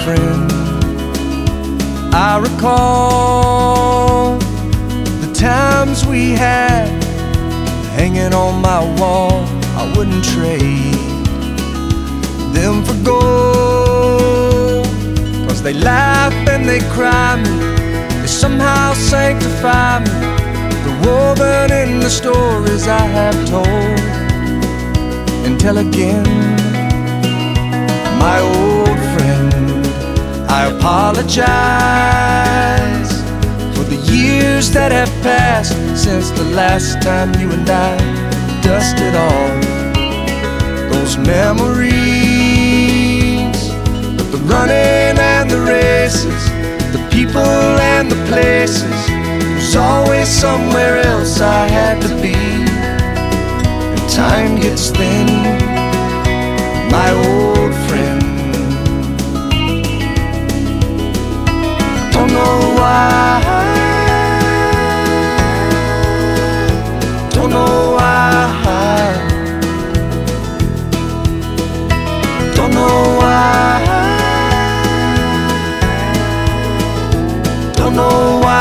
friend. I recall the times we had hanging on my wall. I wouldn't trade them for gold, 'cause they laugh and they cry me, they somehow sanctify me. They're woven in the stories I have told and tell again. My old friend, I apologize for the years that have passed since the last time you and I dusted off those memories of the running and the races, the people and the places. There's always somewhere else I had to be, and time gets thin. My old friend, don't know why, don't know why, don't know why, don't know why.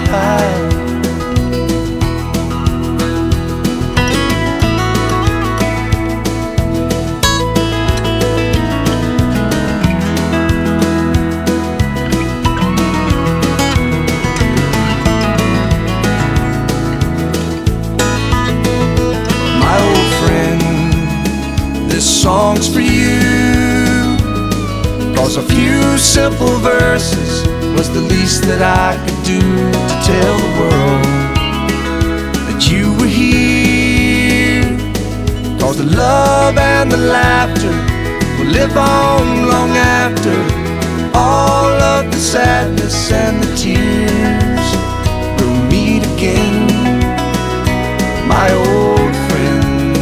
This song's for you, 'cause a few simple verses was the least that I could do to tell the world that you were here. 'Cause the love and the laughter will live on long after all of the sadness and the tears. We'll meet again, my old friend.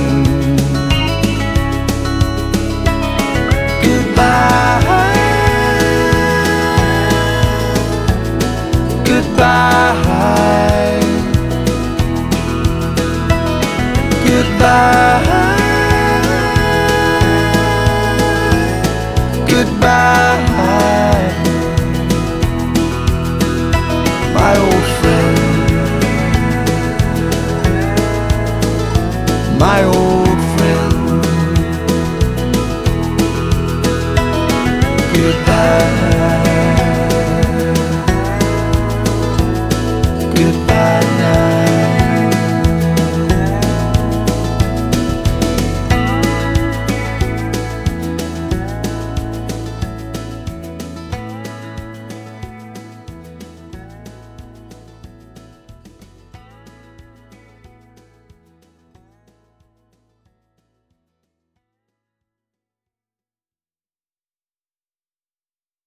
Goodbye, goodbye, goodbye, my old friend, my old friend, goodbye.